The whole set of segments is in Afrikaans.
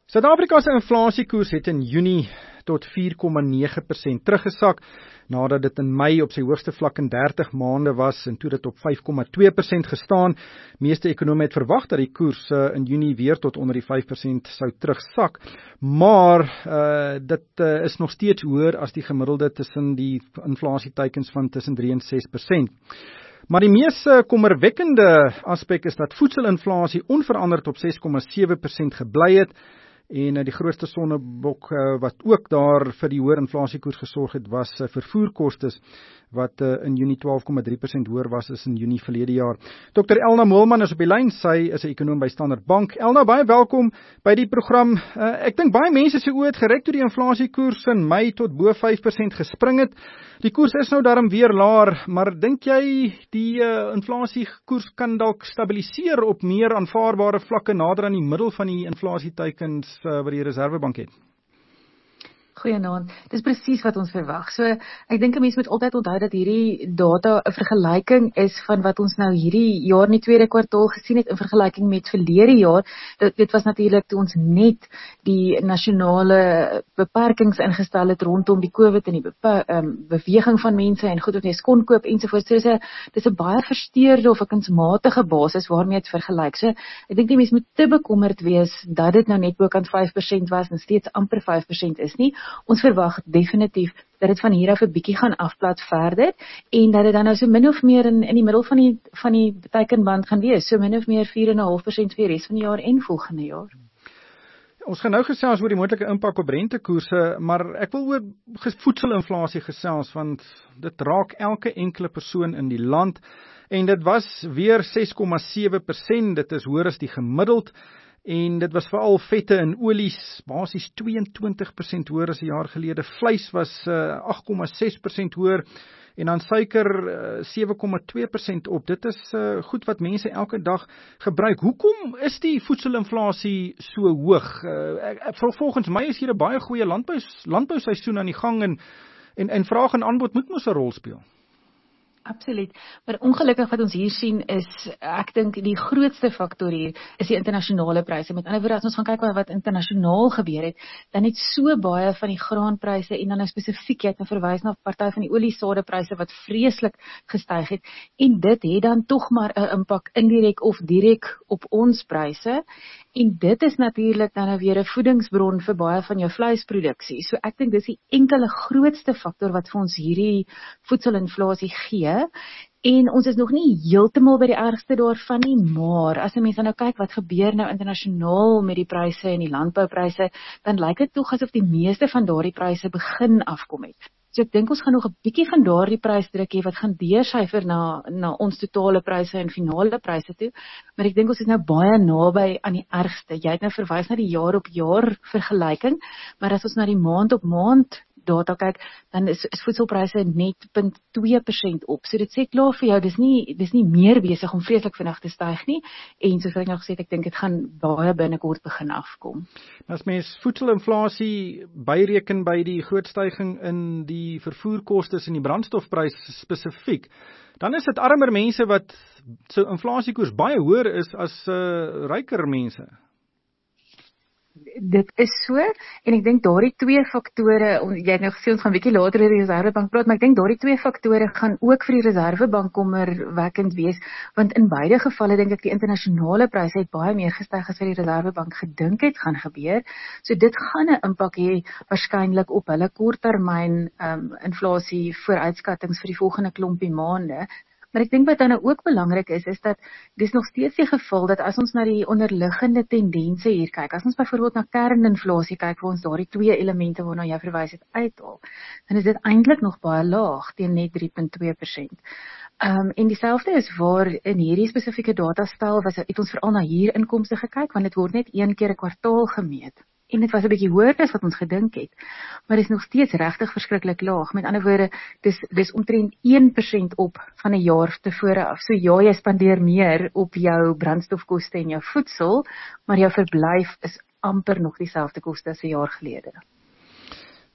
Suid-Afrika se inflasiekoers het in Junie tot 4,9% teruggesak, nadat dit in Mei op sy hoogste vlak in 30 maande was en toe dit op 5,2% gestaan. Meeste ekonome het verwag dat die koers in Junie weer tot onder die 5% sou terugsak, maar dit is nog steeds hoër as die gemiddelde tussen die inflasieteikens van tussen 3 en 6%. Maar die mees kommerwekkende aspek is dat voedselinflasie onveranderd op 6,7% gebly het. En die grootste sonnebok wat ook daar vir die hoër inflasiekoers gesorg het, was vervoerkostes, wat in Junie 12,3% hoër was as in Junie verlede jaar. Dr. Elna Moelman is op die lyn, sy is 'n ekonoom by Standard Bank. Elna, baie welkom by die program. Ek dink baie mense se oë het gereg toe die inflasiekoers in Mei tot bo 5% gespring het. Die koers is nou daarom weer laer, maar dink jy die inflasiekoers kan dalk stabiliseer op meer aanvaarbare vlakke nader aan die middel van die inflasieteikens wat die Reservebank het? Goeienaand. Dis presies wat ons verwag. So, ek dink 'n mens moet altyd onthou dat hierdie data 'n vergelyking is van wat ons nou hierdie jaar in die tweede kwartaal gesien het in vergelyking met verlede jaar. Dit was natuurlik toe ons net die nasionale beperkings ingestel het rondom die COVID en die beweging van mense en goed wat jy kon koop ensovoorts. So dis 'n baie versteurde of 'n kunsmatige basis waarmee dit vergelyk. So, ek dink die mens moet te bekommerd wees dat dit nou net bokant 5% was en steeds amper 5% is nie. Ons verwag definitief dat dit van hier af 'n bietjie gaan afplat verder en dat dit dan nou so min of meer in die middel van die teikenband gaan wees, so min of meer 4,5% vir die res van die jaar en volgende jaar. Ons gaan nou gesels oor die moontlike impak op rentekoerse, maar ek wil oor voedselinflasie gesels, want dit raak elke enkele persoon in die land en dit was weer 6,7%, dit is hoër as die gemiddeld. En dit was veral vette en olies, basies 22% hoër as 'n jaar gelede. Vleis was 8,6% hoër en dan suiker 7,2% op. Dit is goed wat mense elke dag gebruik. Hoekom is die voedselinflasie so hoog? Volgens my is hier 'n baie goeie landbouseisoen aan die gang en vraag en aanbod moet mos 'n rol speel. Absoluut, maar ongelukkig wat ons hier sien is, ek dink die grootste faktor hier is die internasionale pryse. Met ander woorde, as ons gaan kyk wat internasionaal gebeur het, dan het so baie van die graanpryse en dan nou spesifiek, jy het nou verwys na party van die oliesadepryse wat vreeslik gestyg het, en dit het dan tog maar 'n impak indirek of direk op ons pryse, en dit is natuurlik dan nou weer 'n voedingsbron vir baie van jou vleisproduksie. So ek dink dis die enkele grootste faktor wat vir ons hierdie voedselinflasie gee. En ons is nog nie heeltemal by die ergste daarvan nie, maar as 'n mens dan nou kyk wat gebeur nou internasionaal met die pryse en die landboupryse, dan lyk dit tog asof die meeste van daardie pryse begin afkom het. So ek dink ons gaan nog 'n bietjie van daardie prysdruk hê wat gaan deursyfer na ons totale pryse en finale pryse toe, maar ek dink ons is nou baie naby aan die ergste. Jy het nou verwys na die jaar op jaar vergelyking, maar as ons na die maand op maand data kyk, dan is voedselpryse net 0,2% op. So dit sê klaar vir jou, dis nie meer besig om vreeslik vinnig te styg nie, en soos ek nou gesê het, ek dink dit gaan baie binnekort begin afkom. As mens voedselinflasie byreken by die groot styging in die vervoerkostes en die brandstofprys spesifiek, dan is dit armer mense wat se inflasiekoers baie hoër is as ryker mense. Dit is so, en ek dink daardie twee faktore, jy het nou gesê ons gaan bietjie later oor die Reservebank praat, maar ek dink daardie twee faktore gaan ook vir die Reservebank kommerwekkend wees, want in beide gevalle dink ek die internasionale pryse het baie meer gestyg as wat die Reservebank gedink het gaan gebeur. So dit gaan 'n impak hê waarskynlik op hulle korttermyn inflasie vooruitskattings vir die volgende klompie maande. Maar ek dink wat dan ook belangrik is dat dis nog steeds die geval dat as ons na die onderliggende tendense hier kyk, as ons byvoorbeeld na kerninflasie kyk, waar ons daardie twee elemente waarna jy verwys het uithaal, dan is dit eintlik nog baie laag teen net 3,2%. En dieselfde is waar in hierdie spesifieke datastel het ons veral na huurinkomste gekyk, want dit word net een keer 'n kwartaal gemeet. En dit was 'n bietjie hoër as wat ons gedink het, maar is nog steeds regtig verskriklik laag. Met ander woorde, dis omtrent 1% op van 'n jaar tevore af. So ja, jy spandeer meer op jou brandstofkoste en jou voedsel, maar jou verblyf is amper nog dieselfde koste as 'n jaar gelede.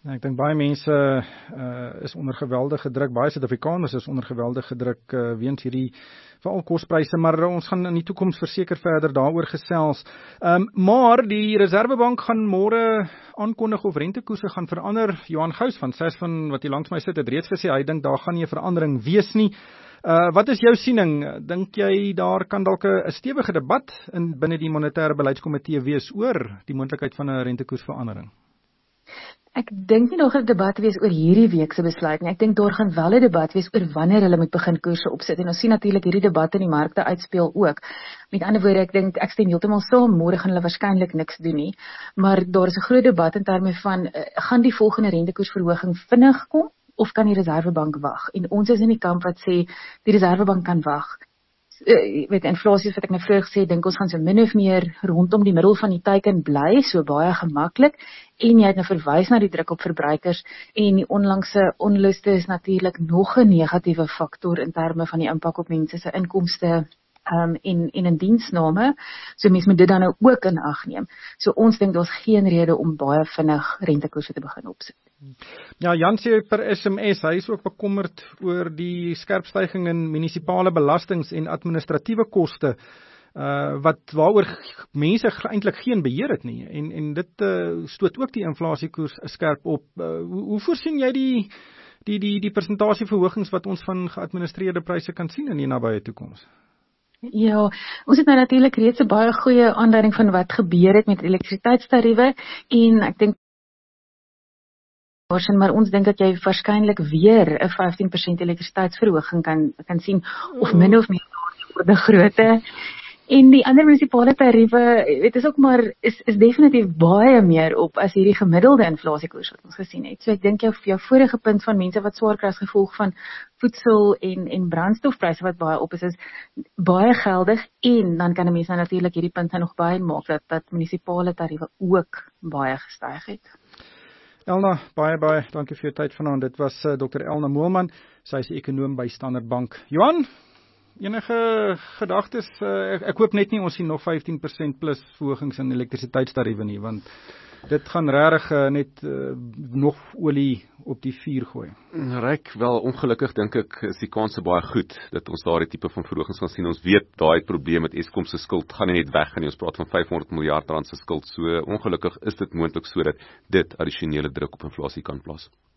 Ek dink baie mense is onder geweldige druk, baie Suid-Afrikaners is onder geweldige druk weens hierdie veral kospryse, maar ons gaan in die toekoms verseker verder daaroor gesels. Maar die Reserwebank gaan môre aankondig of rentekoerse gaan verander. Johan Gous van Sasfin wat hier langs my sit het reeds gesê hy dink daar gaan nie 'n verandering wees nie. Wat is jou siening? Dink jy daar kan dalk 'n stewige debat binne die monetêre beleidskomitee wees oor die moontlikheid van 'n rentekoersverandering? Ek dink nie daar gaan 'n debat wees oor hierdie week se besluit nie. Ek dink daar gaan wel 'n debat wees oor wanneer hulle moet begin koerse opsit. En ons sien natuurlik hierdie debatte in die markte uitspeel ook. Met ander woorde, ek dink ek stem heeltemal saam, môre gaan hulle waarskynlik niks doen nie. Maar daar is 'n groot debat in terme van gaan die volgende rentekoersverhoging vinnig kom of kan die Reserwebank wag? En ons is in die kamp wat sê die Reserwebank kan wag. Met inflasie wat ek nou vroeër gesê, dink ons gaan so min of meer rondom die middel van die teiken bly, so baie gemaklik. En jy het nou verwys na die druk op verbruikers en die onlangse onluste is natuurlik nog 'n negatiewe faktor in terme van die impak op mense se inkomste en in diensname. So mense moet dit dan nou ook in ag neem. So ons dink daar's geen rede om baie vinnig rentekoerse te begin opsit. Ja, Jan sê per SMS, hy is ook bekommerd oor die skerp stygings in munisipale belastings en administratiewe koste, waaroor mense eintlik geen beheer het nie. En dit stoot ook die inflasiekoers skerp op. Hoe voorsien jy die persentasieverhogings wat ons van geadministreerde pryse kan sien in die nabye toekoms? Ja, ons het nou natuurlik reeds 'n baie goeie aanduiding van wat gebeur het met elektrisiteitstariewe en ek dink maar ons dink dat jy waarskynlik weer 'n 15% elektrisiteitsverhoging kan sien of min of meer orde grootte. En die ander munisipale tariewe, dit is ook maar is definitief baie meer op as hierdie gemiddelde inflasiekoers wat ons gesien het. So ek dink jou vorige punt van mense wat swaar kry as gevolg van voedsel en brandstofpryse wat baie op is baie geldig en dan kan 'n mens natuurlik hierdie punt nog baie maak dat munisipale tariewe ook baie gestyg het. Elna, baie dankie vir jou tyd vanaand. Dit was Dr. Elna Moelman, sy is ekonoom by Standard Bank. Johan, enige gedagtes? Ek hoop net nie ons sien nog 15% plus verhogings in elektrisiteitstariewe nie, want dit gaan regtig net nog olie op die vuur gooi. Ryk, wel ongelukkig dink ek is die kanse baie goed dat ons daardie tipe van verhogings gaan sien. Ons weet daai probleem met Eskom se skuld gaan nie net weggaan nie. Ons praat van 500 miljard rand se skuld. So ongelukkig is dit moontlik sodat dit addisionele druk op inflasie kan plaas.